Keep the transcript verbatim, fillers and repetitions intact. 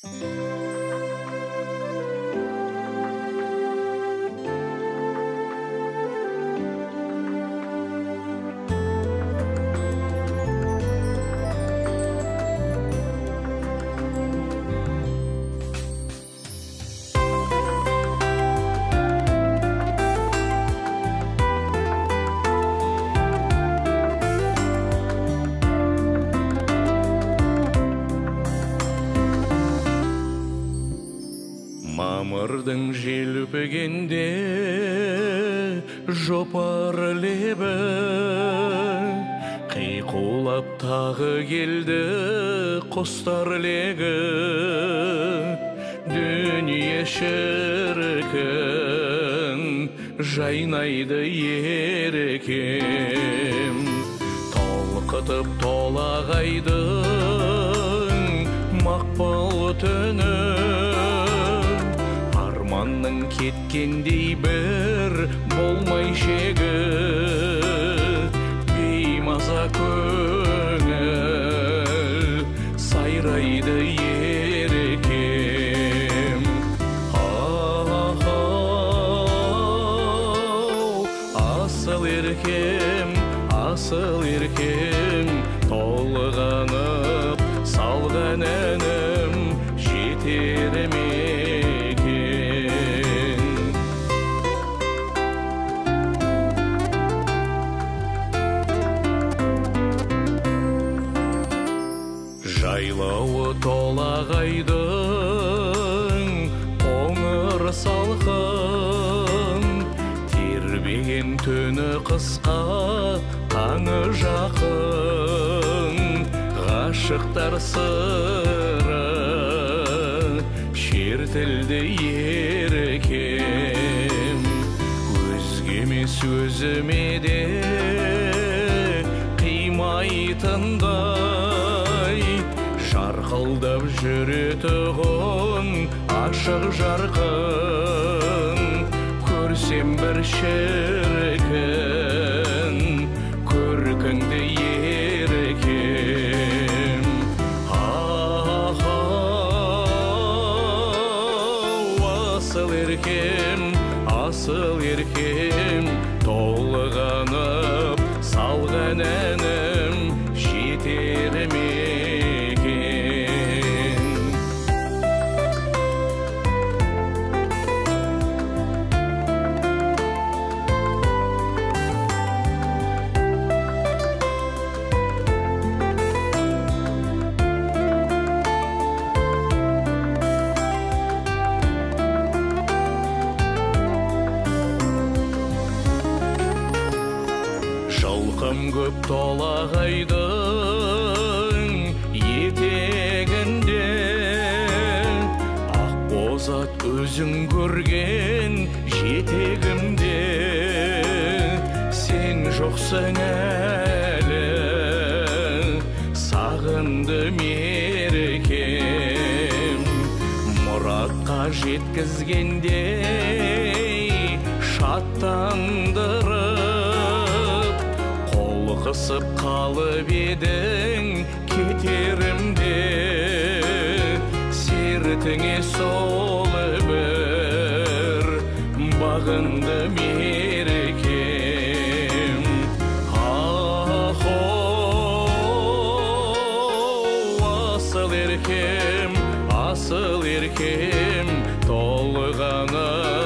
Мамырдың желпігінде жопар лебі қиқулап тағы келді құстар легі. Дүние шіркін жайнайды ерекем, толқытып толағайдың мақпал түні. Арманның кеткендей бір болмай шегі, беймаза көңіл сайрайды ерекем. Асыл еркем, асыл еркем, толғанып салған әнім жетер ме? Жайлауы толағайдың қоңыр салқын, тербеген түні қысқа таңы жақын. Ғашықтар сыры шертілді ерекем, өзгеме сөзіме де қимайтындай. Жарқылдап жүретұғын ашық жарқын, көрсем бір шіркін көркіңді ерекем. Асыл еркем, асыл еркем, толғанып салған әнім жетер ме? Жылқым көп толағайдың етегінде, ақ бозат өзің көрген жетегімде. Сен жоқсың әлі, сағынды мерекем, мұратқа жеткізгендей шаттандырып. Қысып қалып едің кетерімде, сертіңе сол бір бағынды мерекем. Асыл еркем, асыл еркем, толғанып